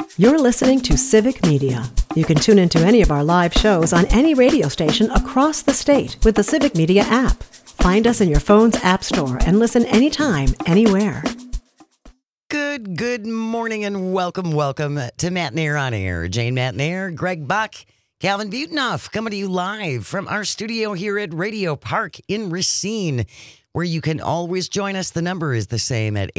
You're listening to Civic Media. You can tune into any of our live shows on any radio station across the state with the Civic Media app. Find us in your phone's app store and listen anytime, anywhere. Good morning and welcome to Matt Nair on Air. Jane Matt Nair, Greg Buck, Calvin Butenoff coming to you live from our studio here at Radio Park in Racine, where you can always join us. The number is the same at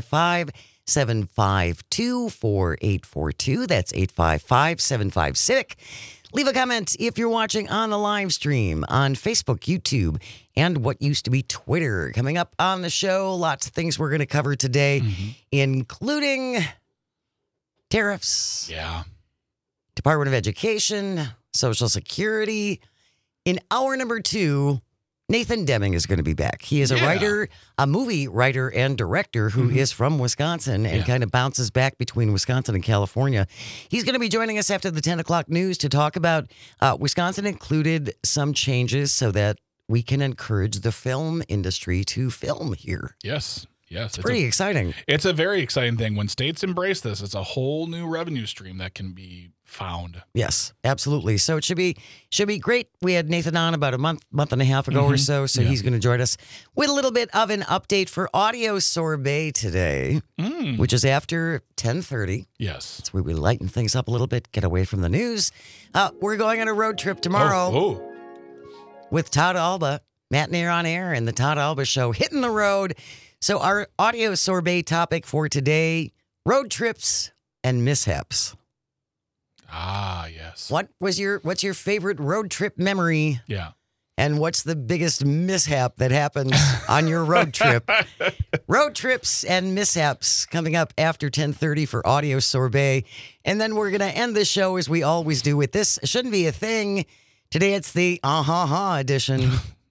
855-752-4842. That's 855-756. Leave a comment if you're watching on the live stream on Facebook, YouTube, and what used to be Twitter. Coming up on the show, lots of things we're going to cover today, including tariffs, Department of Education, Social Security. In hour number 2, Nathan Deming is going to be back. He is a writer, a movie writer and director who is from Wisconsin and kind of bounces back between Wisconsin and California. He's going to be joining us after the 10 o'clock news to talk about Wisconsin included some changes so that we can encourage the film industry to film here. Yes. It's pretty exciting. It's a very exciting thing. When states embrace this, it's a whole new revenue stream that can be found. Yes, absolutely. So it should be great. We had Nathan on about a month and a half ago or so he's going to join us with a little bit of an update for Audio Sorbet today, which is after 10:30. Yes. That's where we lighten things up a little bit, get away from the news. We're going on a road trip tomorrow with Todd Alba, Matt Nair on Air, and the Todd Alba Show hitting the road. So our Audio Sorbet topic for today, road trips and mishaps. Ah, yes. What's your favorite road trip memory? Yeah. And what's the biggest mishap that happens on your road trip? Road trips and mishaps coming up after 10:30 for Audio Sorbet. And then we're going to end the show as we always do with this. Shouldn't be a thing. Today it's the edition.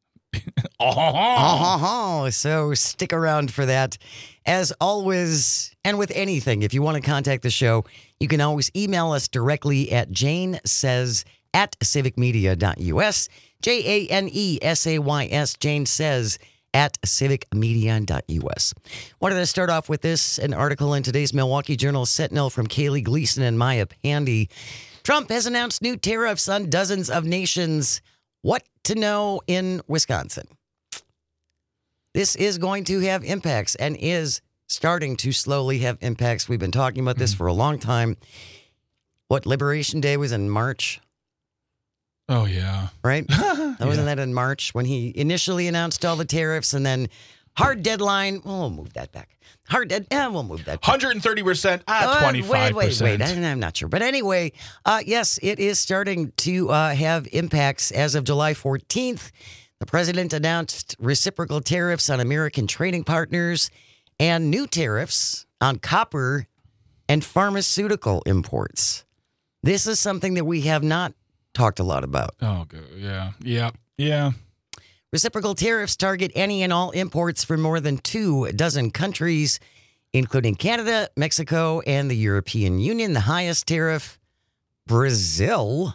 So stick around for that. As always, and with anything, if you want to contact the show, you can always email us directly at janesays@civicmedia.us. JANESAYS, Jane Says @civicmedia.us. Wanted to start off with an article in today's Milwaukee Journal Sentinel from Kaylee Gleason and Maya Pandy. Trump has announced new tariffs on dozens of nations. What to know in Wisconsin? This is going to have impacts and is starting to slowly have impacts. We've been talking about this for a long time. Liberation Day was in March. Oh, yeah. Right? Wasn't that in March when he initially announced all the tariffs and then hard deadline? We'll move that back. We'll move that back. 130%, 25%. Wait. I'm not sure. But anyway, yes, it is starting to have impacts. As of July 14th, the president announced reciprocal tariffs on American trading partners and new tariffs on copper and pharmaceutical imports. This is something that we have not talked a lot about. Oh, good. Yeah. Reciprocal tariffs target any and all imports from more than 24 countries, including Canada, Mexico, and the European Union. The highest tariff, Brazil,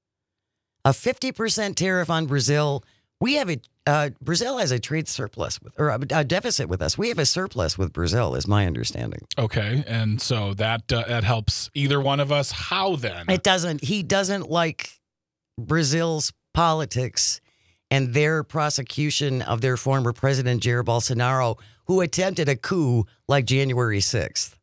a 50% tariff on Brazil. We have Brazil has a trade surplus or a deficit with us. We have a surplus with Brazil, is my understanding. Okay, and so that helps either one of us. How then? It doesn't. He doesn't like Brazil's politics and their prosecution of their former president, Jair Bolsonaro, who attempted a coup like January 6th.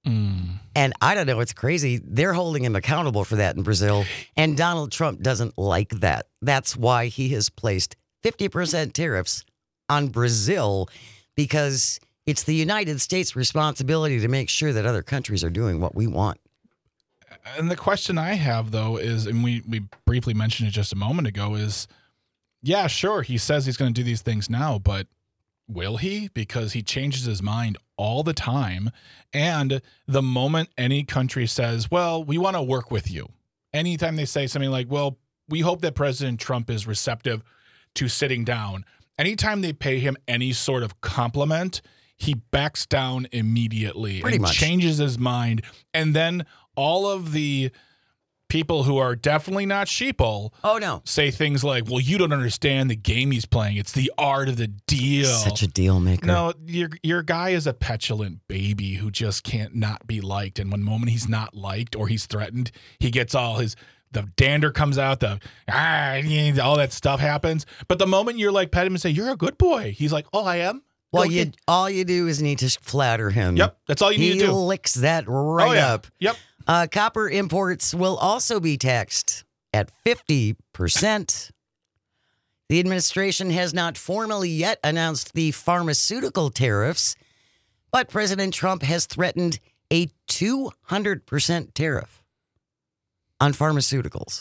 And I don't know, it's crazy. They're holding him accountable for that in Brazil. And Donald Trump doesn't like that. That's why he has placed 50% tariffs on Brazil, because it's the United States' responsibility to make sure that other countries are doing what we want. And the question I have, though, is, and we briefly mentioned it just a moment ago, is, yeah, sure, he says he's going to do these things now, but will he? Because he changes his mind all the time. And the moment any country says, well, we want to work with you, anytime they say something like, well, we hope that President Trump is receptive to sitting down, anytime they pay him any sort of compliment, he backs down immediately and changes his mind. And then all of the people who are definitely not sheeple Oh, no. say things like, well, you don't understand the game he's playing. It's the art of the deal. Such a deal maker. No, your guy is a petulant baby who just can't not be liked. And one moment he's not liked or he's threatened, he gets the dander comes out, all that stuff happens. But the moment you're like, pet him and say, you're a good boy, he's like, oh, I am? Well, Okay. all you do is need to flatter him. Yep, that's all you need to He do. licks that right up. Yep. Copper imports will also be taxed at 50%. The administration has not formally yet announced the pharmaceutical tariffs, but President Trump has threatened a 200% tariff on pharmaceuticals.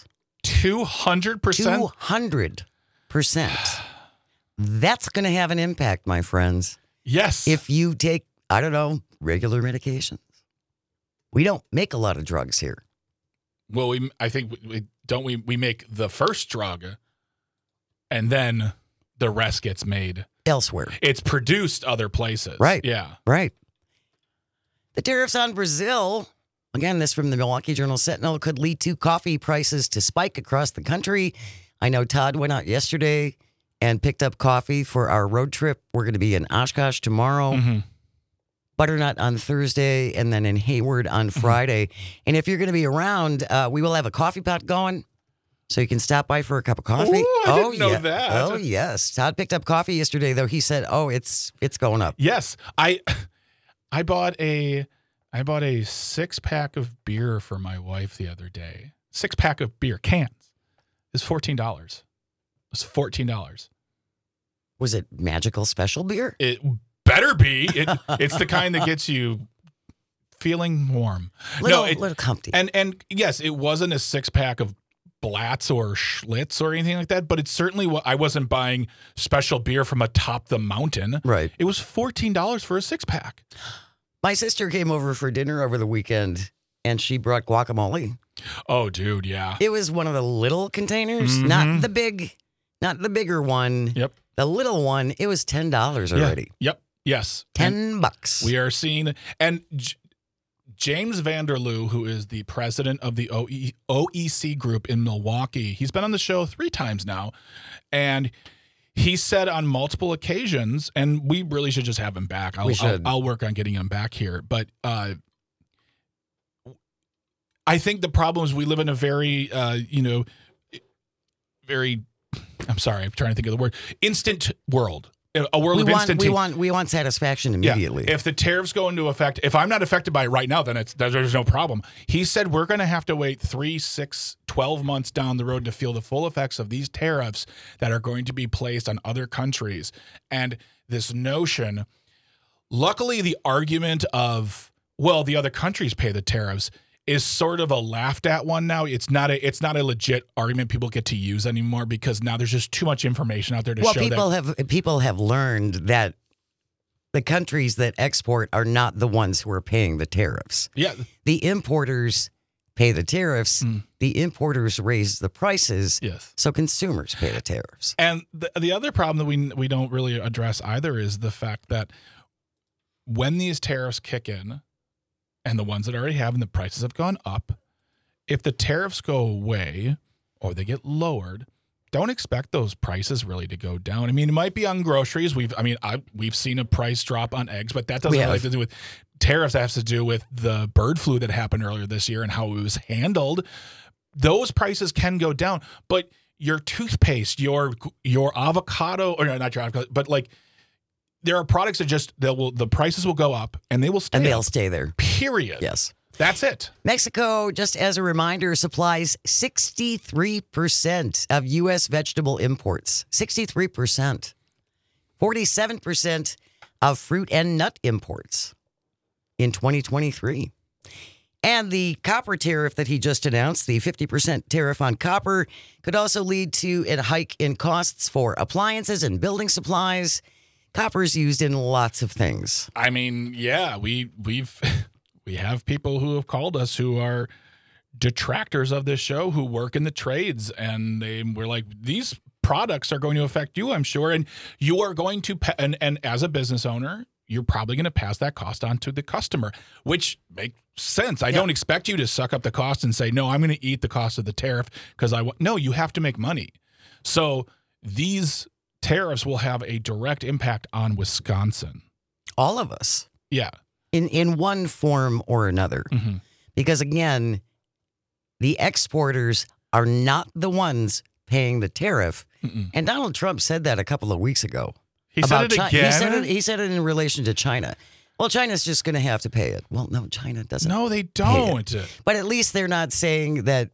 200%? 200%. That's going to have an impact, my friends. Yes. If you take, I don't know, regular medications. We don't make a lot of drugs here. Well, I think we make the first drug and then the rest gets made Elsewhere. It's produced other places. Right. Yeah. Right. The tariffs on Brazil, again, this from the Milwaukee Journal Sentinel, could lead to coffee prices to spike across the country. I know Todd went out yesterday and picked up coffee for our road trip. We're going to be in Oshkosh tomorrow, Butternut on Thursday, and then in Hayward on Friday. And if you're going to be around, we will have a coffee pot going, so you can stop by for a cup of coffee. Ooh, I didn't know that. Oh, yes. Todd picked up coffee yesterday, though. He said, oh, it's going up. Yes. I bought a 6-pack of beer for my wife the other day. 6-pack of beer cans is $14. It was $14. Was it Magical Special beer? It better be. It's the kind that gets you feeling warm. Little comfy. And yes, it wasn't a 6-pack of Blatz or Schlitz or anything like that, but it's certainly I wasn't buying special beer from atop the mountain. Right. It was $14 for a 6-pack. My sister came over for dinner over the weekend, and she brought guacamole. Oh, dude, yeah. It was one of the little containers, not the bigger one. Yep. The little one, it was $10 already. Yeah. Yep. Yes. $10. We are seeing, and James Vanderloo, who is the president of the OEC group in Milwaukee, he's been on the show 3 times now, and he said on multiple occasions, and we really should just have him back. I'll work on getting him back here, but I think the problem is we live in a very, very, I'm sorry, I'm trying to think of the word, instant world. A world of instant. We want satisfaction immediately. Yeah. If the tariffs go into effect, if I'm not affected by it right now, then there's no problem. He said we're going to have to wait 3, 6, 12 months down the road to feel the full effects of these tariffs that are going to be placed on other countries. And this notion, luckily the argument of, well, the other countries pay the tariffs is sort of a laughed at one now. It's not a legit argument people get to use anymore because now there's just too much information out there to show that. People have learned that the countries that export are not the ones who are paying the tariffs. Yeah. The importers pay the tariffs. The importers raise the prices. Yes. So consumers pay the tariffs. And the other problem that we don't really address either is the fact that when these tariffs kick in, and the ones that already have, and the prices have gone up, if the tariffs go away or they get lowered, don't expect those prices really to go down. I mean, it might be on groceries. We've seen a price drop on eggs, but that doesn't have to do with tariffs. That has to do with the bird flu that happened earlier this year and how it was handled. Those prices can go down, but your toothpaste, your avocado, or not your avocado, but like, there are products that the prices will go up and they will stay. And they'll stay there. Period. Yes. That's it. Mexico, just as a reminder, supplies 63% of U.S. vegetable imports. 63%. 47% of fruit and nut imports in 2023. And the copper tariff that he just announced, the 50% tariff on copper, could also lead to a hike in costs for appliances and building supplies. Copper is used in lots of things. I mean, yeah, we have people who have called us who are detractors of this show who work in the trades, and we're like, these products are going to affect you, I'm sure, and you are going to and as a business owner, you're probably going to pass that cost on to the customer, which makes sense. I don't expect you to suck up the cost and say, no, I'm going to eat the cost of the tariff because no, you have to make money. So these tariffs will have a direct impact on Wisconsin. All of us. Yeah. In one form or another. Mm-hmm. Because again, the exporters are not the ones paying the tariff. Mm-mm. And Donald Trump said that a couple of weeks ago. He said it again? He said it in relation to China. Well, China's just going to have to pay it. Well, no, China doesn't. No, they don't. But at least they're not saying that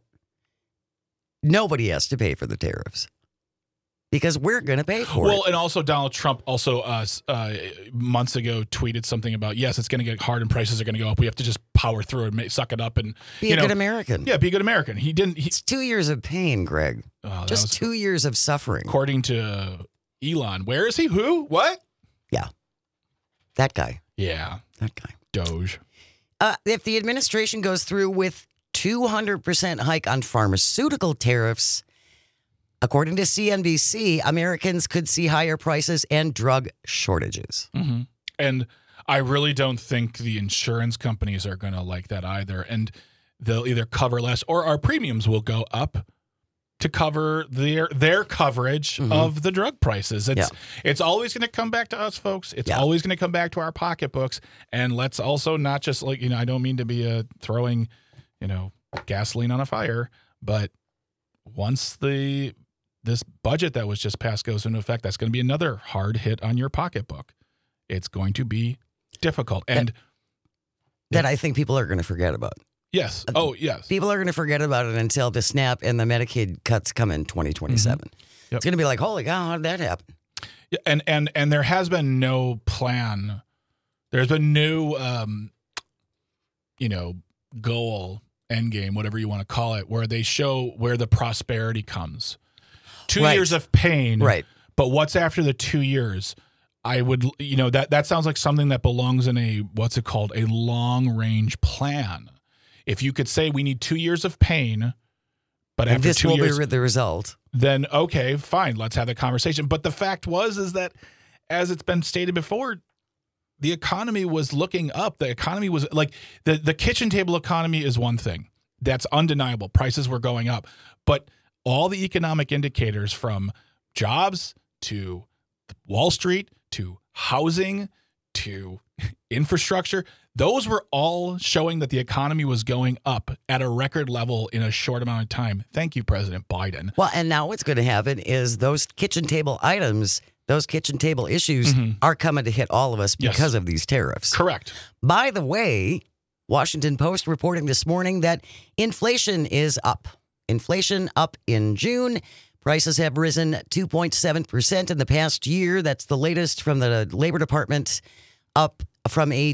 nobody has to pay for the tariffs. Because we're going to pay for it. Well, and also Donald Trump also months ago tweeted something about, yes, it's going to get hard and prices are going to go up. We have to just power through and suck it up and be a good American. Yeah, be a good American. It's 2 years of pain, Greg. Just 2 years of suffering. According to Elon. Where is he? Who? What? Yeah. That guy. Yeah. That guy. Doge. If the administration goes through with 200% hike on pharmaceutical tariffs, according to CNBC, Americans could see higher prices and drug shortages. Mm-hmm. And I really don't think the insurance companies are going to like that either. And they'll either cover less or our premiums will go up to cover their coverage of the drug prices. It's always going to come back to us, folks. It's always going to come back to our pocketbooks. And let's also not just I don't mean to be throwing, gasoline on a fire, but once this budget that was just passed goes into effect, that's going to be another hard hit on your pocketbook. It's going to be difficult. And that I think people are going to forget about. Yes. Oh, yes. People are going to forget about it until the SNAP and the Medicaid cuts come in 2027. Mm-hmm. Yep. It's going to be like, holy cow, how did that happen? Yeah, and there has been no plan. There's been no, goal, end game, whatever you want to call it, where they show where the prosperity comes. 2 years of pain. Right. But what's after the 2 years? I would, that sounds like something that belongs in a long range plan. If you could say we need 2 years of pain, but after 2 years, this will be the result. Then okay, fine, let's have the conversation. But the fact is that, as it's been stated before, the economy was looking up. The economy was like the kitchen table economy is one thing that's undeniable. Prices were going up, but all the economic indicators from jobs to Wall Street to housing to infrastructure, those were all showing that the economy was going up at a record level in a short amount of time. Thank you, President Biden. Well, and now what's going to happen is those kitchen table items, those kitchen table issues are coming to hit all of us because of these tariffs. Correct. By the way, Washington Post reporting this morning that inflation is up. Inflation up in June. Prices have risen 2.7% in the past year. That's the latest from the Labor Department, up from a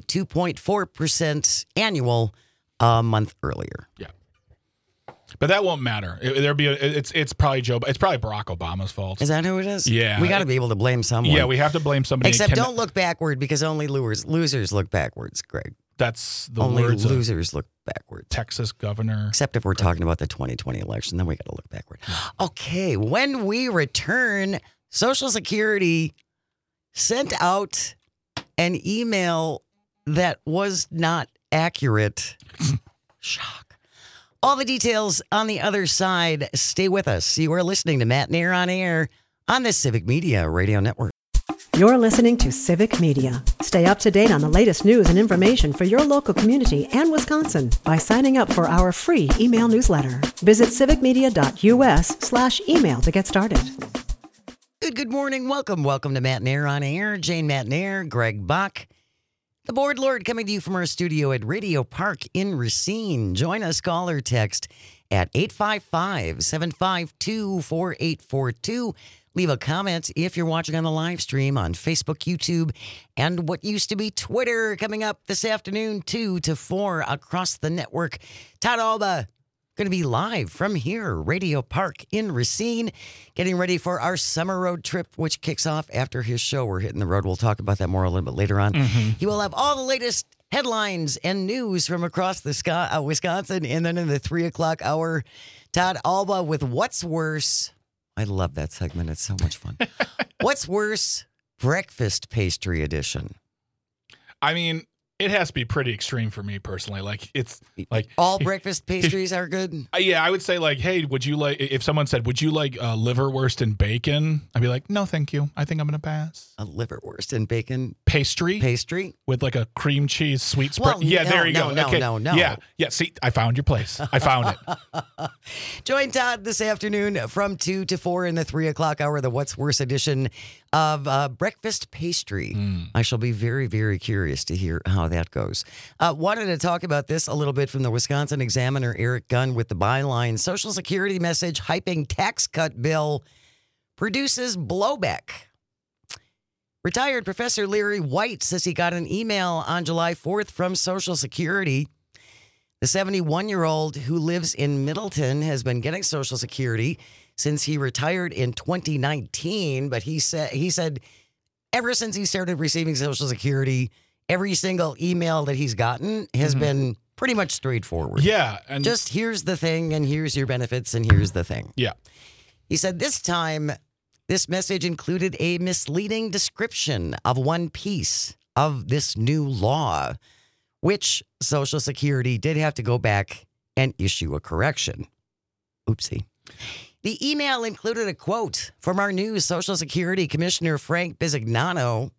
2.4% annual a month earlier. Yeah. But that won't matter. It's probably Barack Obama's fault. Is that who it is? Yeah. We got to be able to blame someone. Yeah, we have to blame somebody. Except don't look backward because only losers look backwards, Greg. That's the only words losers look backward. Texas governor. Except if we're talking about the 2020 election, then we got to look backward. Okay, when we return, Social Security sent out an email that was not accurate. Shock. All the details on the other side. Stay with us. You are listening to Matt Nair on Air on the Civic Media Radio Network. You're listening to Civic Media. Stay up to date on the latest news and information for your local community and Wisconsin by signing up for our free email newsletter. Visit civicmedia.us/email to get started. Good morning. Welcome to Matt Nair on Air. Jane Matt Nair, Greg Bach. The Board Lord coming to you from our studio at Radio Park in Racine. Join us, call or text at 855-752-4842. Leave a comment if you're watching on the live stream on Facebook, YouTube, and what used to be Twitter. Coming up this afternoon, 2 to 4 across the network. Todd Alba going to be live from here, Radio Park in Racine, getting ready for our summer road trip, which kicks off after his show. We're hitting the road. We'll talk about that more a little bit later on. He will have all the latest headlines and news from across the Wisconsin, and then in the 3 o'clock hour, Todd Alba with What's Worse. I love that segment. It's so much fun. What's Worse? Breakfast Pastry Edition. I mean, it has to be pretty extreme for me personally. Like, it's like All breakfast pastries are good. yeah, I would say like, hey, would you like, if someone said, would you like liverwurst and bacon? I'd be like, no, thank you. I think I'm going to pass. A liverwurst and bacon Pastry with like a cream cheese sweet spread. Well, yeah, no, there you no, go. no, Okay. no. Yeah. See, I found your place. I found it. Join Todd this afternoon from 2 to 4 in the 3 o'clock hour, the What's Worse edition of breakfast pastry. I shall be very, very curious to hear how that goes. Wanted to talk about this a little bit from the Wisconsin Examiner, Eric Gunn, with the byline, Social Security message hyping tax cut bill produces blowback. Retired Professor Larry White says he got an email on July 4th from Social Security. The 71-year-old who lives in Middleton has been getting Social Security since he retired in 2019, but he said ever since he started receiving Social Security, every single email that he's gotten has been pretty much straightforward. Yeah. And Just here's the thing, and here's your benefits, and here's the thing. yeah. He said this time, this message included a misleading description of one piece of this new law, which Social Security did have to go back and issue a correction. Oopsie. The email included a quote from our new Social Security Commissioner, Frank Bisignano.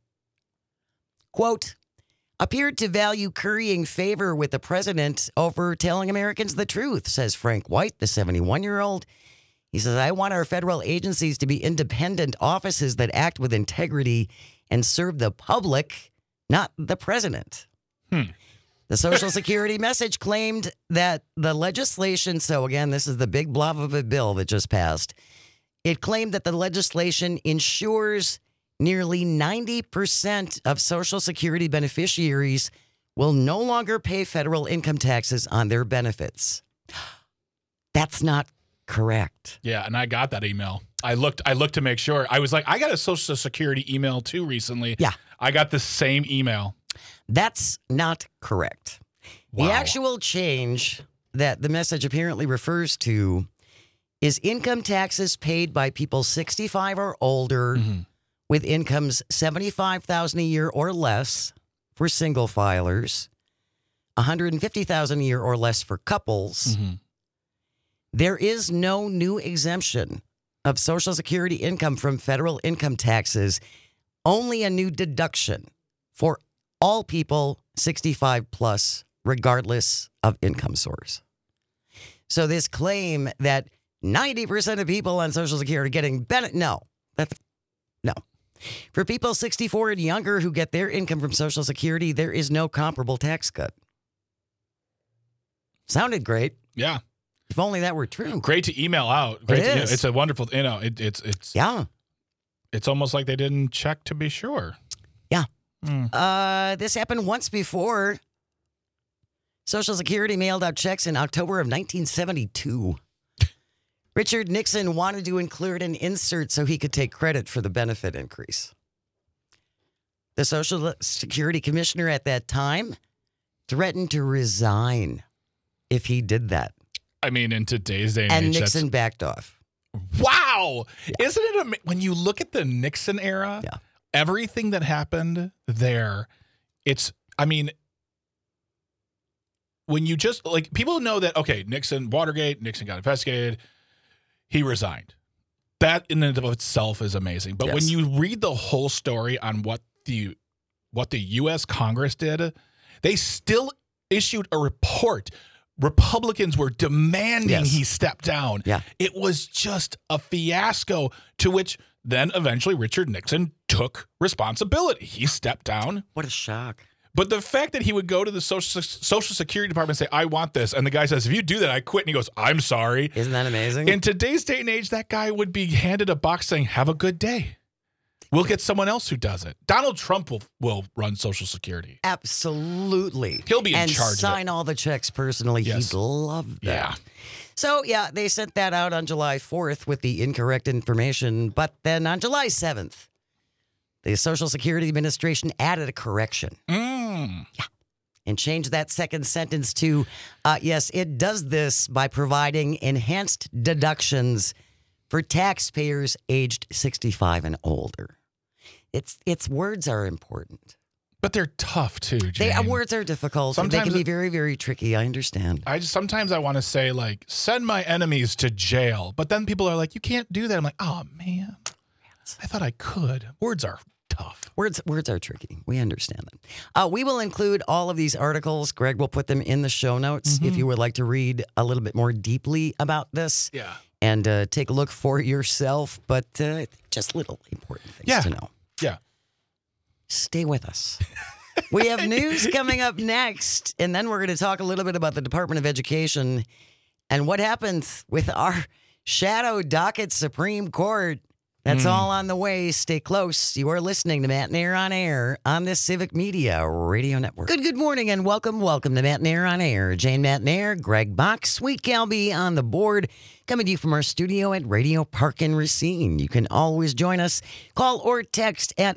Quote, appeared to value currying favor with the president over telling Americans the truth, says Frank White, the 71-year-old. He says, I want our federal agencies to be independent offices that act with integrity and serve the public, not the president. The Social Security message claimed that the legislation, so again, this is the big blob of a bill that just passed. It claimed that the legislation ensures nearly 90% of Social Security beneficiaries will no longer pay federal income taxes on their benefits. That's not correct. Yeah, and I got that email. I looked to make sure. I was like, I got a Social Security email too recently. Yeah. I got the same email. That's not correct. Wow. The actual change that the message apparently refers to is income taxes paid by people 65 or older with incomes $75,000 a year or less for single filers, $150,000 a year or less for couples. There is no new exemption of Social Security income from federal income taxes, only a new deduction for all people 65 plus, regardless of income source. So this claim that 90% of people on Social Security are getting benefit, no. For people 64 and younger who get their income from Social Security, there is no comparable tax cut. Sounded great. Yeah. If only that were true. Great to email out. Great It is. It's a wonderful, it's Yeah. It's almost like they didn't check to be sure. Yeah. This happened once before. Social Security mailed out checks in October of 1972. Richard Nixon wanted to include an insert so he could take credit for the benefit increase. The Social Security Commissioner at that time threatened to resign if he did that. I mean, in today's day and And age, Nixon backed off. wow. Isn't it when you look at the Nixon era, Yeah. everything that happened there, when you just, like, people know that, okay, Nixon, Watergate, Nixon got investigated, he resigned. That in and of itself is amazing. But when Yes. you read the whole story on what the U.S. Congress did, they still issued a report. Republicans were demanding Yes. he step down. Yeah. It was just a fiasco, to which then eventually Richard Nixon took responsibility. He stepped down. What a shock. But the fact that he would go to the Social Security Department and say, I want this. And the guy says, if you do that, I quit. And he goes, I'm sorry. Isn't that amazing? In today's day and age, that guy would be handed a box saying, have a good day. We'll get someone else who does it. Donald Trump will run Social Security. Absolutely. He'll be in and charge of sign all the checks personally. Yes. He'd love that. Yeah. So, yeah, they sent that out on July 4th with the incorrect information. But then on July 7th, the Social Security Administration added a correction and changed that second sentence to, yes, it does this by providing enhanced deductions for taxpayers aged 65 and older. Its words are important. But they're tough too, Jane. Words are difficult. Sometimes they can be very, very tricky. I understand. Sometimes I want to say, like, send my enemies to jail. But then people are like, you can't do that. I'm like, oh, man. I thought I could. Words are tough. Words are tricky. We understand them. We will include all of these articles. Greg will put them in the show notes if you would like to read a little bit more deeply about this. Yeah. And take a look for yourself. But just little important things to know. Yeah. Stay with us. We have news coming up next, and then we're going to talk a little bit about the Department of Education and what happens with our shadow docket Supreme Court. That's all on the way. Stay close. You are listening to Matt and Air on Air on the Civic Media Radio Network. Good morning and welcome to Matt and Air on Air. Jane Matt and Air, Greg Bach, Sweet Calby on the board, coming to you from our studio at Radio Park in Racine. You can always join us. Call or text at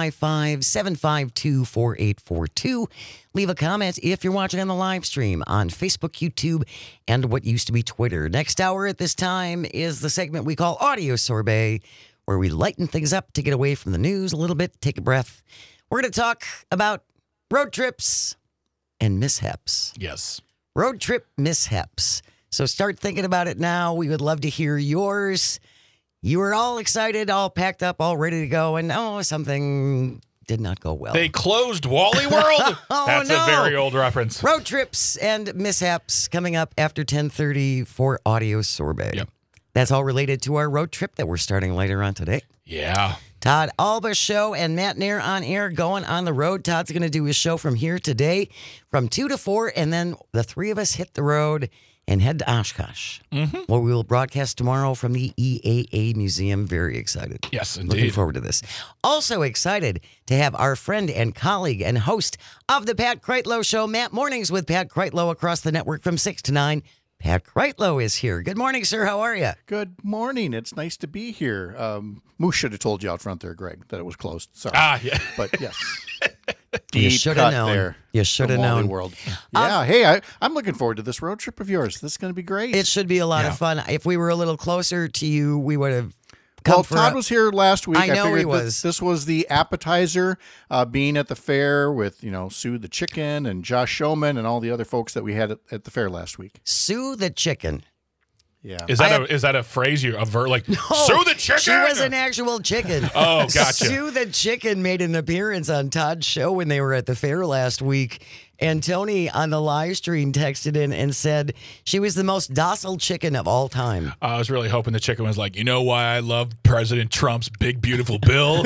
855-752-4842. Leave a comment if you're watching on the live stream on Facebook, YouTube, and what used to be Twitter. Next hour at this time is the segment we call Audio Sorbet, where we lighten things up to get away from the news a little bit, take a breath. We're going to talk about road trips and mishaps. Yes. Road trip mishaps. So start thinking about it now. We would love to hear yours. You were all excited, all packed up, all ready to go, and something did not go well. They closed Wally World. That's no. a very old reference. Road trips and mishaps coming up after 10:30 for Audio Sorbet. Yep. That's all related to our road trip that we're starting later on today. Yeah. Todd Alba Show and Matt Nair on air going on the road. Todd's going to do his show from here today from 2 to 4, and then the three of us hit the road and head to Oshkosh, where we will broadcast tomorrow from the EAA Museum. Very excited. Yes, indeed. Looking forward to this. Also excited to have our friend and colleague and host of the Pat Kreitlow Show, Matt Mornings with Pat Kreitlow across the network from 6 to 9. Pat Kreitlow is here. Good morning, sir. How are you? Good morning. It's nice to be here. Moose should have told you out front there, Greg, that it was closed. Sorry. Yeah. But yes. You should have known. There. You should have known. World. Yeah. Hey, I'm looking forward to this road trip of yours. This is going to be great. It should be a lot of fun. If we were a little closer to you, we would have Well, Todd was here last week. I know figured he was. This was the appetizer, being at the fair with, Sue the chicken and Josh Showman and all the other folks that we had at the fair last week. Sue the chicken. Yeah. Is that a phrase you avert like Sue the chicken? She was an actual chicken. Oh, gotcha. Sue the chicken made an appearance on Todd's show when they were at the fair last week. And Tony on the live stream texted in and said she was the most docile chicken of all time. I was really hoping the chicken was like, you know why I love President Trump's big, beautiful bill?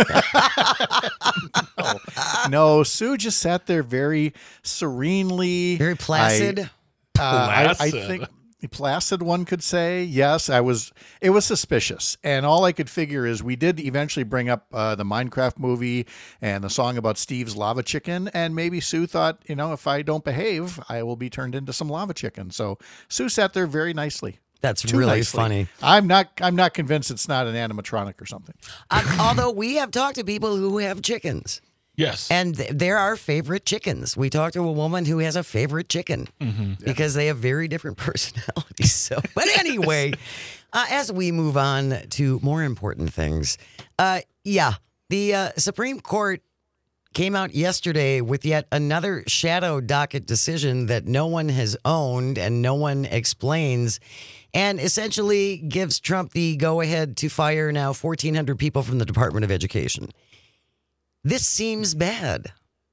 No, Sue just sat there very serenely. Very placid. I think placid, one could say. Yes, it was suspicious. And all I could figure is we did eventually bring up the Minecraft movie and the song about Steve's lava chicken. And maybe Sue thought, if I don't behave, I will be turned into some lava chicken. So Sue sat there very nicely. That's Too really nicely. funny. I'm not convinced it's not an animatronic or something. Although we have talked to people who have chickens. Yes. And they're our favorite chickens. We talked to a woman who has a favorite chicken because they have very different personalities. So, but anyway, as we move on to more important things, the Supreme Court came out yesterday with yet another shadow docket decision that no one has owned and no one explains, and essentially gives Trump the go-ahead to fire now 1,400 people from the Department of Education. This seems bad.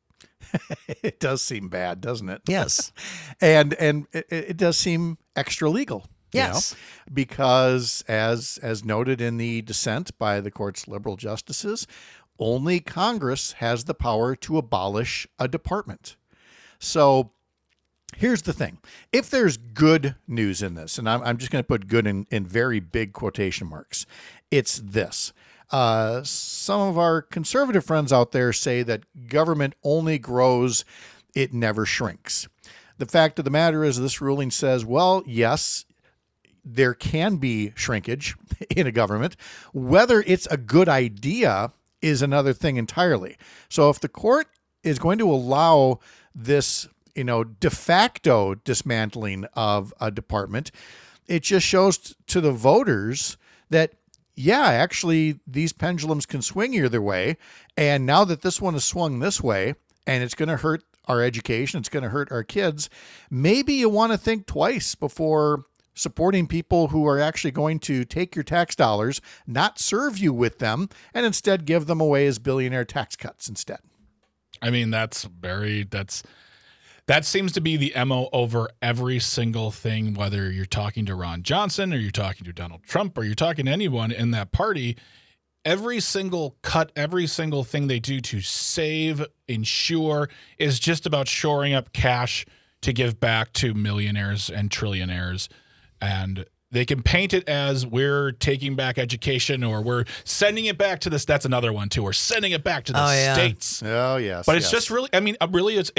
It does seem bad, doesn't it? Yes. and it does seem extra legal. Yes. Because as noted in the dissent by the court's liberal justices, only Congress has the power to abolish a department. So here's the thing. If there's good news in this, and I'm just going to put good in very big quotation marks, it's this. Some of our conservative friends out there say that government only grows, it never shrinks. The fact of the matter is this ruling says, well, yes, there can be shrinkage in a government. Whether it's a good idea is another thing entirely. So if the court is going to allow this, de facto dismantling of a department, it just shows to the voters that actually, these pendulums can swing either way. And now that this one is swung this way, and it's going to hurt our education. It's going to hurt our kids. Maybe you want to think twice before supporting people who are actually going to take your tax dollars, not serve you with them, and instead give them away as billionaire tax cuts instead. I mean, that seems to be the MO over every single thing, whether you're talking to Ron Johnson or you're talking to Donald Trump or you're talking to anyone in that party. Every single cut, every single thing they do to save, insure, is just about shoring up cash to give back to millionaires and trillionaires. And they can paint it as we're taking back education or we're sending it back to this. That's another one too. We're sending it back to the states. Oh yes. But it's just really, I mean, really, it's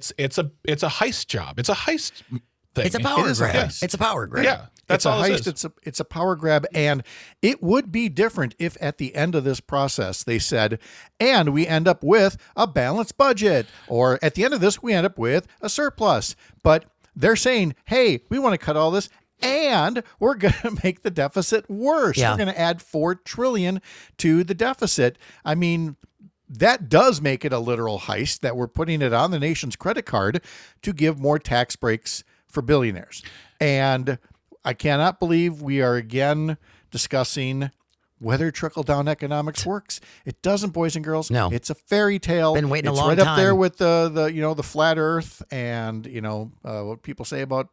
a heist job. It's a heist thing. It's a power grab. Yes. It's a power grab. Yeah. That's it's a all heist. it is. It's a power grab, and it would be different if at the end of this process they said, and we end up with a balanced budget, or at the end of this we end up with a surplus. But they're saying, hey, we want to cut all this, and we're going to make the deficit worse. Yeah. We're going to add $4 trillion to the deficit. I mean, that does make it a literal heist that we're putting it on the nation's credit card to give more tax breaks for billionaires. And I cannot believe we are again discussing whether trickle-down economics works. It doesn't, boys and girls. No. It's a fairy tale. Been waiting it's a long right time. up there with the flat Earth and what people say about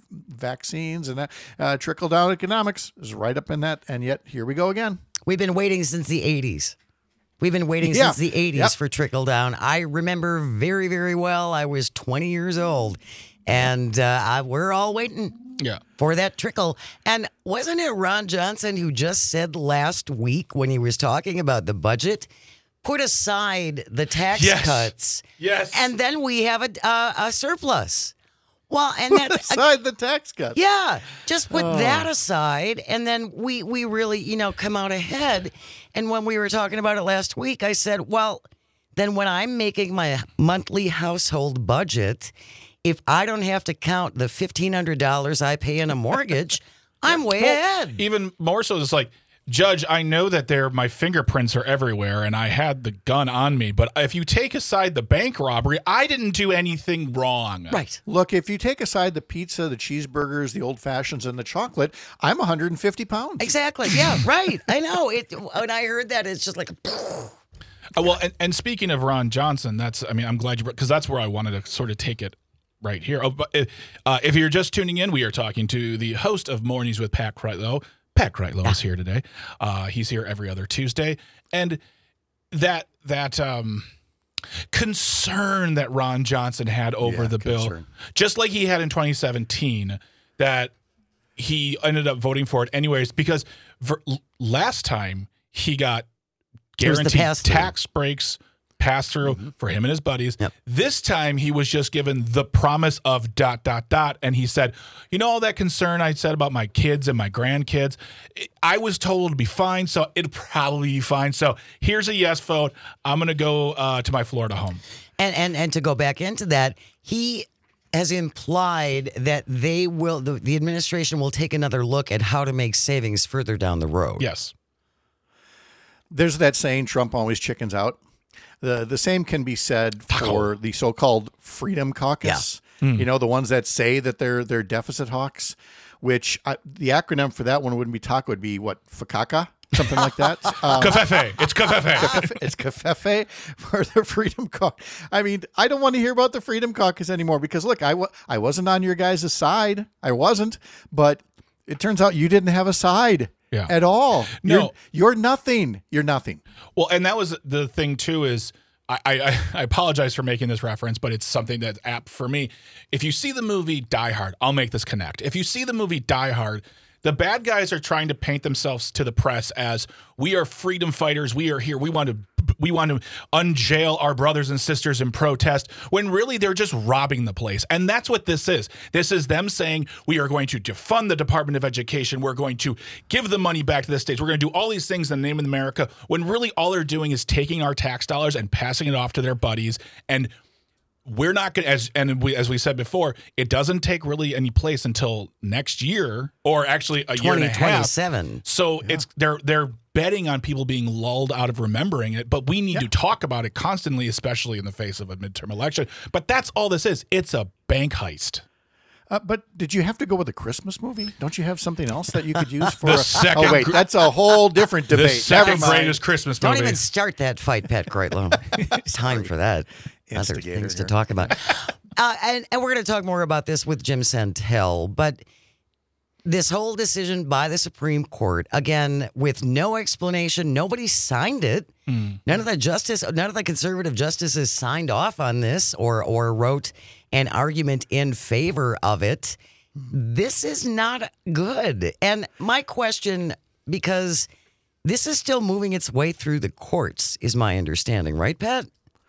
vaccines and that. Trickle-down economics is right up in that. And yet here we go again. We've been waiting since the 80s. We've been waiting Yeah. since the 80s Yep. for trickle down. I remember very, very well. I was 20 years old, and we're all waiting Yeah. for that trickle. And wasn't it Ron Johnson who just said last week when he was talking about the budget, put aside the tax Yes. cuts, Yes. and then we have a surplus. Well, and Put that's aside the tax cuts. yeah, just put that aside, and then we really, come out ahead. And when we were talking about it last week, I said, well, then when I'm making my monthly household budget, if I don't have to count the $1,500 I pay in a mortgage, I'm way ahead. Even more so, it's like, Judge, I know that my fingerprints are everywhere and I had the gun on me, but if you take aside the bank robbery, I didn't do anything wrong. Right. Look, if you take aside the pizza, the cheeseburgers, the old fashions, and the chocolate, I'm 150 pounds. Exactly. Yeah, right. I know. When I heard that, it's just like, Well, and speaking of Ron Johnson, I'm glad you brought, because that's where I wanted to sort of take it right here. Oh, but if you're just tuning in, we are talking to the host of Mornings with Pat Kreitlow. Pat Kreitlow is here today. He's here every other Tuesday. And that concern that Ron Johnson had over the bill, just like he had in 2017, that he ended up voting for it anyways, because last time he got guaranteed tax breaks pass through for him and his buddies. Yep. This time he was just given the promise of ... And he said, all that concern I said about my kids and my grandkids, I was told it'd be fine, so it'd probably be fine. So here's a yes vote. I'm going to go to my Florida home. And to go back into that, he has implied that the administration will take another look at how to make savings further down the road. Yes. There's that saying, Trump always chickens out. The same can be said for the so-called Freedom Caucus. Yeah. The ones that say that they're deficit hawks, which the acronym for that one wouldn't be taco, would be what, FCACA? Something like that. Covfefe. It's Covfefe. It's Covfefe for the Freedom Caucus. I mean, I don't want to hear about the Freedom Caucus anymore because, look, I wasn't on your guys' side. I wasn't. But it turns out you didn't have a side at all. No. You're nothing. You're nothing. Well, and that was the thing, too, is I apologize for making this reference, but it's something that's apt for me. If you see the movie Die Hard, I'll make this connect. If you see the movie Die Hard, the bad guys are trying to paint themselves to the press as we are freedom fighters. We are here. We want to unjail our brothers and sisters in protest, when really they're just robbing the place. And that's what this is. This is them saying we are going to defund the Department of Education. We're going to give the money back to the states. We're going to do all these things in the name of America, when really all they're doing is taking our tax dollars and passing it off to their buddies. And we're not going to, as we said before, it doesn't take really any place until next year, or actually a year and a half. 2027. So it's they're betting on people being lulled out of remembering it, but we need to talk about it constantly, especially in the face of a midterm election. But that's all this is. It's a bank heist. But did you have to go with a Christmas movie? Don't you have something else that you could use for The second Oh, wait, that's a whole different debate. The second Never mind. greatest Christmas Don't movie. even start that fight, Pat Kreitlow. It's time for that. Other Instigator things to here. talk about. And we're going to talk more about this with Jim Santel. But this whole decision by the Supreme Court, again, with no explanation, nobody signed it. None of the conservative justices signed off on this or wrote an argument in favor of it. This is not good. And my question, because this is still moving its way through the courts, is my understanding, right, Pat?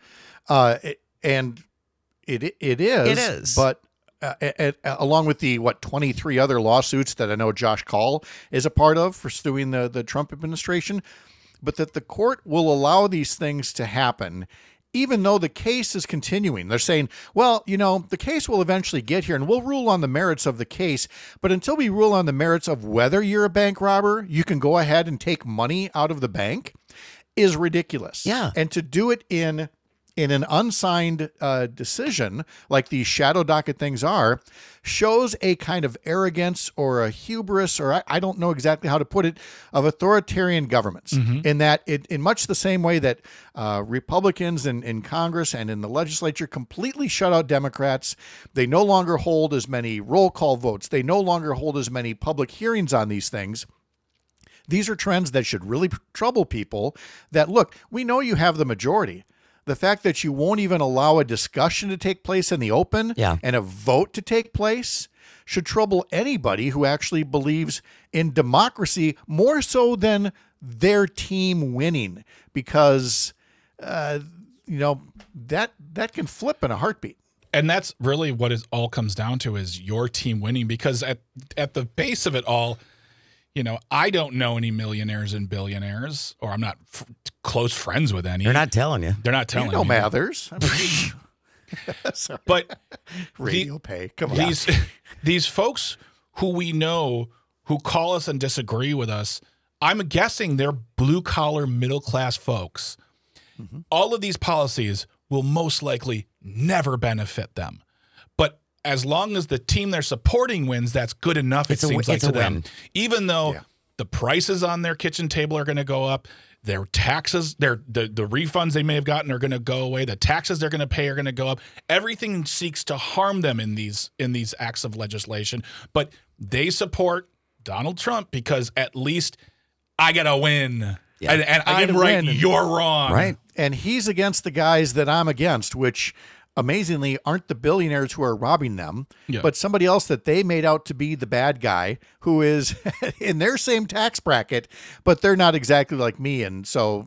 And it is. It is. But along with the 23 other lawsuits that I know Josh Kaul is a part of for suing the Trump administration, but that the court will allow these things to happen even though the case is continuing. They're saying, well, the case will eventually get here and we'll rule on the merits of the case. But until we rule on the merits of whether you're a bank robber, you can go ahead and take money out of the bank is ridiculous. Yeah. And to do it in an unsigned decision, like these shadow docket things are, shows a kind of arrogance or a hubris, or I don't know exactly how to put it, of authoritarian governments. In that, in much the same way that Republicans in Congress and in the legislature completely shut out Democrats, they no longer hold as many roll call votes. They no longer hold as many public hearings on these things. These are trends that should really trouble people that, look, we know you have the majority. The fact that you won't even allow a discussion to take place in the open and a vote to take place should trouble anybody who actually believes in democracy more so than their team winning, because, that can flip in a heartbeat. And that's really what it all comes down to, is your team winning, because at the base of it all, I don't know any millionaires and billionaires, or I'm not close friends with any. They're not telling you. They're not telling You know me. Mathers. Sorry. But Radio pay. Come on. these folks who we know who call us and disagree with us, I'm guessing they're blue-collar, middle-class folks. All of these policies will most likely never benefit them. But as long as the team they're supporting wins, that's good enough, it seems like to them. Even though the prices on their kitchen table are going to go up, their taxes, the refunds they may have gotten are going to go away, the taxes they're going to pay are going to go up. Everything seeks to harm them in these acts of legislation. But they support Donald Trump because at least I got to win. Yeah. And I'm right, you're wrong. Right. And he's against the guys that I'm against, which amazingly aren't the billionaires who are robbing them, but somebody else that they made out to be the bad guy who is in their same tax bracket, but they're not exactly like me. And so,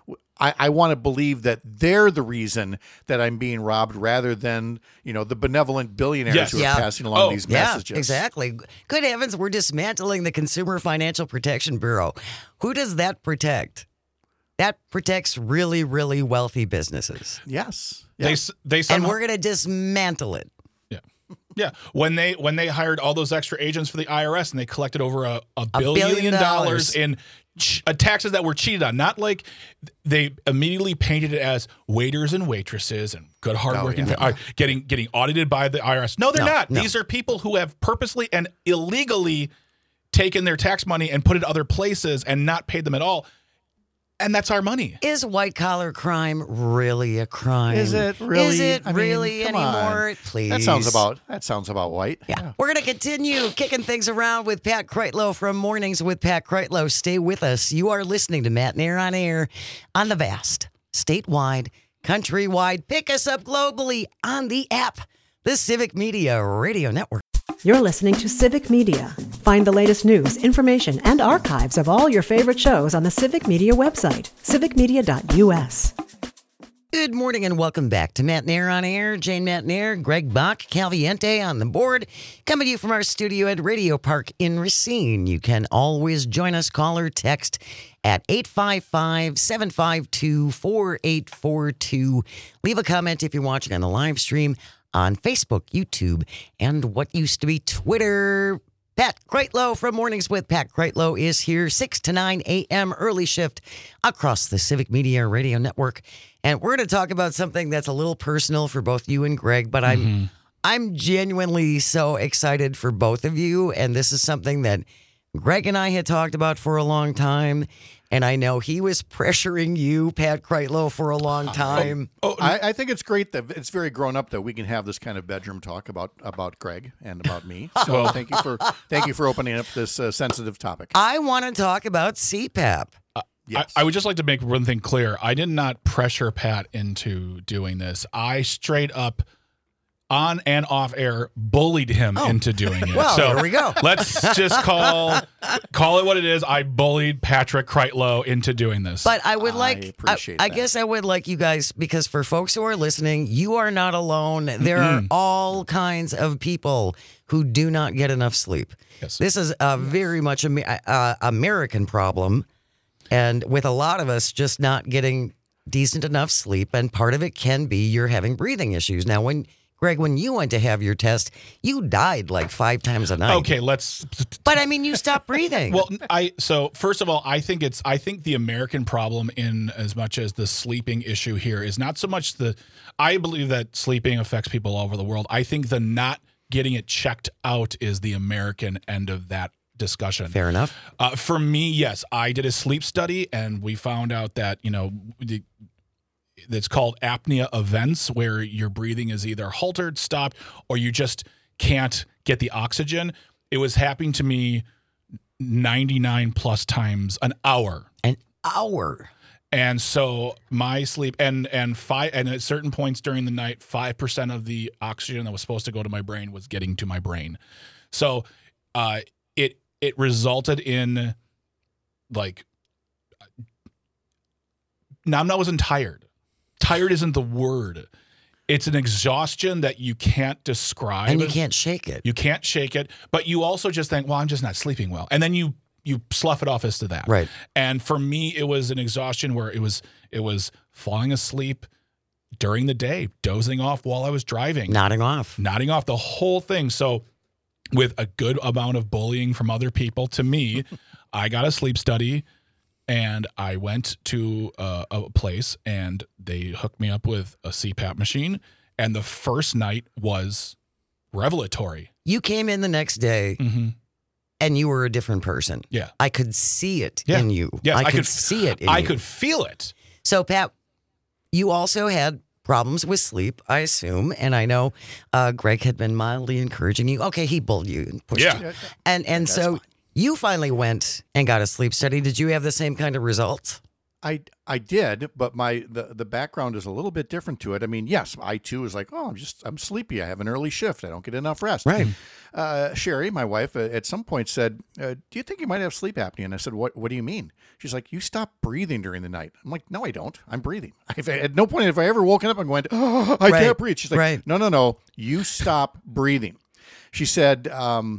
I want to believe that they're the reason that I'm being robbed rather than, the benevolent billionaires who are passing along these messages. Yeah, exactly. Good heavens, we're dismantling the Consumer Financial Protection Bureau. Who does that protect? That protects really, really wealthy businesses. Yes. They and we're going to dismantle it. Yeah. When they hired all those extra agents for the IRS and they collected over a billion dollars in taxes that were cheated on, not like they immediately painted it as waiters and waitresses and good hardworking getting audited by the IRS. No, they're not. No. These are people who have purposely and illegally taken their tax money and put it other places and not paid them at all. And that's our money. Is white-collar crime really a crime? Is it really? Is it really anymore? Please. That sounds about white. Yeah. We're going to continue kicking things around with Pat Kreitlow from Mornings with Pat Kreitlow. Stay with us. You are listening to Matt Nair on Air on the vast, statewide, countrywide. Pick us up globally on the app, the Civic Media Radio Network. You're listening to Civic Media. Find the latest news, information, and archives of all your favorite shows on the Civic Media website, civicmedia.us. Good morning and welcome back to Matt Nair on Air. Jane Matt Nair, Greg Bach, Calviente on the board. Coming to you from our studio at Radio Park in Racine. You can always join us, call or text at 855-752-4842. Leave a comment if you're watching on the live stream on Facebook, YouTube, and what used to be Twitter. Pat Kreitlow from Mornings with Pat Kreitlow is here, 6 to 9 a.m. early shift across the Civic Media Radio Network. And we're going to talk about something that's a little personal for both you and Greg, but I'm genuinely so excited for both of you. And this is something that Greg and I had talked about for a long time. And I know he was pressuring you, Pat Kreitlow, for a long time. I think it's great that it's very grown up that we can have this kind of bedroom talk about Greg and about me. So thank you for opening up this sensitive topic. I want to talk about CPAP. Yes. I would just like to make one thing clear. I did not pressure Pat into doing this. I straight up, on and off air, bullied him into doing it. Well, so there we go. Let's just call it what it is. I bullied Patrick Kreitlow into doing this. But I would like, appreciate I that. guess I would like you guys, because for folks who are listening, you are not alone. There are all kinds of people who do not get enough sleep. Yes. This is a very much American problem. And with a lot of us just not getting decent enough sleep, and part of it can be you're having breathing issues. Now, Greg, when you went to have your test, you died like 5 times a night. Okay, let's. But I mean, you stopped breathing. Well, so first of all, I think the American problem, in as much as the sleeping issue here, is not so much I believe that sleeping affects people all over the world. I think the not getting it checked out is the American end of that discussion. Fair enough. For me, yes, I did a sleep study, and we found out that it's called apnea events, where your breathing is either halted, stopped, or you just can't get the oxygen. It was happening to me 99 plus times an hour. An hour. And so my sleep and at certain points during the night, 5% of the oxygen that was supposed to go to my brain was getting to my brain. So it resulted in now I wasn't tired. Tired isn't the word. It's an exhaustion that you can't describe. And you can't shake it. You can't shake it. But you also just think, well, I'm just not sleeping well. And then you slough it off as to that. Right. And for me, it was an exhaustion where it was falling asleep during the day, dozing off while I was driving. Nodding off, the whole thing. So with a good amount of bullying from other people to me, I got a sleep study. And I went to a place, and they hooked me up with a CPAP machine. And the first night was revelatory. You came in the next day, and you were a different person. Yeah. I could see it in you. Yes, I could see it in you. I could feel it. So, Pat, you also had problems with sleep, I assume. And I know Greg had been mildly encouraging you. Okay, he bullied you and pushed you. And so fine. You finally went and got a sleep study. Did you have the same kind of results? I did, but the background is a little bit different to it. I mean, yes, I too was like, I'm sleepy. I have an early shift. I don't get enough rest. Right. Sherry, my wife, at some point said, do you think you might have sleep apnea? And I said, what do you mean? She's like, you stop breathing during the night. I'm like, no, I don't. I'm breathing. At no point have I ever woken up and went, I can't breathe. She's like, no, you stop breathing. She said,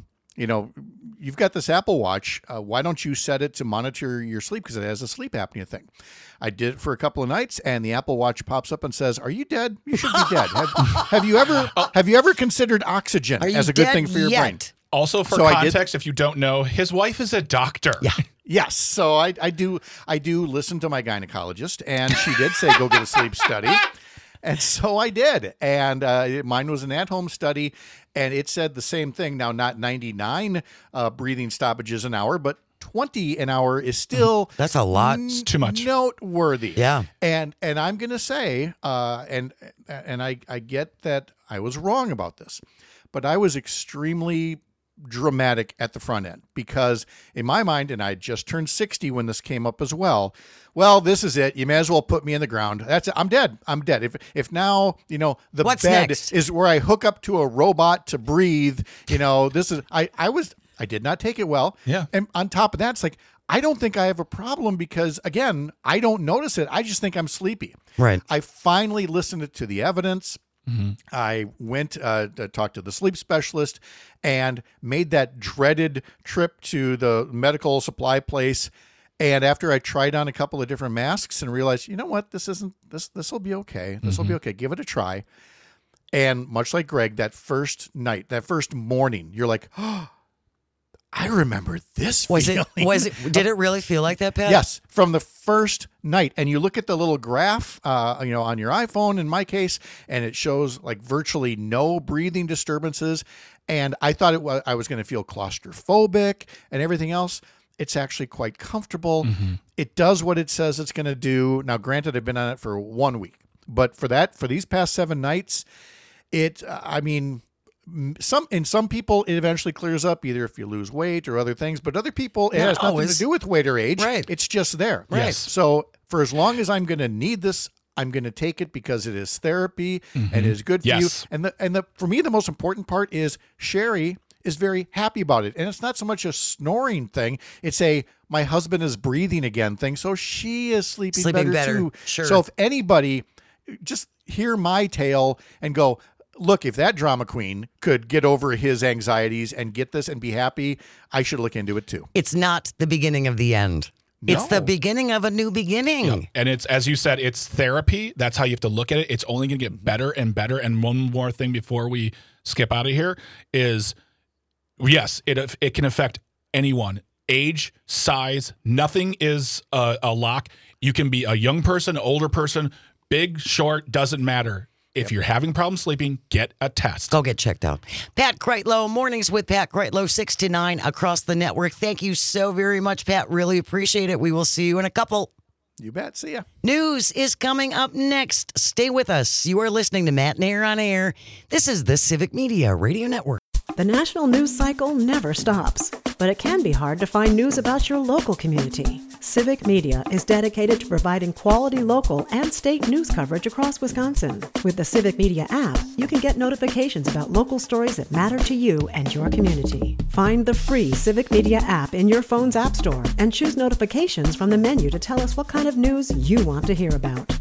you've got this Apple Watch. Why don't you set it to monitor your sleep? Because it has a sleep apnea thing. I did it for a couple of nights, and the Apple Watch pops up and says, "Are you dead? You should be dead. Have you ever considered oxygen as a good thing for your brain?" Also, for context, if you don't know, his wife is a doctor. Yeah. Yes. So I do listen to my gynecologist, and she did say go get a sleep study. And so I did. And mine was an at-home study, and it said the same thing. Now, not 99 breathing stoppages an hour, but 20 an hour is still that's a lot. It's too much. Noteworthy. Yeah. And I'm going to say, and I get that I was wrong about this, but I was extremely dramatic at the front end, because in my mind, and I just turned 60 when this came up as well, this is it. You may as well put me in the ground. That's it. I'm dead. If now, the What's bed next? is where I hook up to a robot to breathe, this is, I did not take it well. Yeah. And on top of that, it's like, I don't think I have a problem because, again, I don't notice it. I just think I'm sleepy. Right. I finally listened to the evidence. I went to talk to the sleep specialist and made that dreaded trip to the medical supply place. And after I tried on a couple of different masks and realized, you know what, this will be okay. This will be okay. Give it a try. And much like Greg, that first night, that first morning, you're like, I remember this feeling. Did it really feel like that, Pat? Yes, from the first night. And you look at the little graph, on your iPhone, in my case, and it shows like virtually no breathing disturbances. And I thought I was going to feel claustrophobic and everything else. It's actually quite comfortable. Mm-hmm. It does what it says it's going to do. Now, granted, I've been on it for 1 week, but for these past 7 nights, some people it eventually clears up, either if you lose weight or other things, but other people it has nothing to do with weight or age. Right. It's just there. Right. Yes. So for as long as I'm going to need this, I'm going to take it because it is therapy and it is good for you. And for me, the most important part is Sherry is very happy about it. And it's not so much a snoring thing. It's my husband is breathing again thing. So she is sleeping better too. Sure. So if anybody just hear my tale and go, look, if that drama queen could get over his anxieties and get this and be happy, I should look into it too. It's not the beginning of the end. No. It's the beginning of a new beginning. Yep. And it's, as you said, it's therapy. That's how you have to look at it. It's only going to get better and better. And one more thing before we skip out of here is, yes, it can affect anyone. Age, size, nothing is a lock. You can be a young person, older person, big, short, doesn't matter. If you're having problems sleeping, get a test. Go get checked out. Pat Kreitlow, Mornings with Pat Kreitlow, 6 to 9 across the network. Thank you so very much, Pat. Really appreciate it. We will see you in a couple. You bet. See ya. News is coming up next. Stay with us. You are listening to Matt Nair on Air. This is the Civic Media Radio Network. The national news cycle never stops, but it can be hard to find news about your local community. Civic Media is dedicated to providing quality local and state news coverage across Wisconsin. With the Civic Media app, you can get notifications about local stories that matter to you and your community. Find the free Civic Media app in your phone's app store and choose notifications from the menu to tell us what kind of news you want to hear about.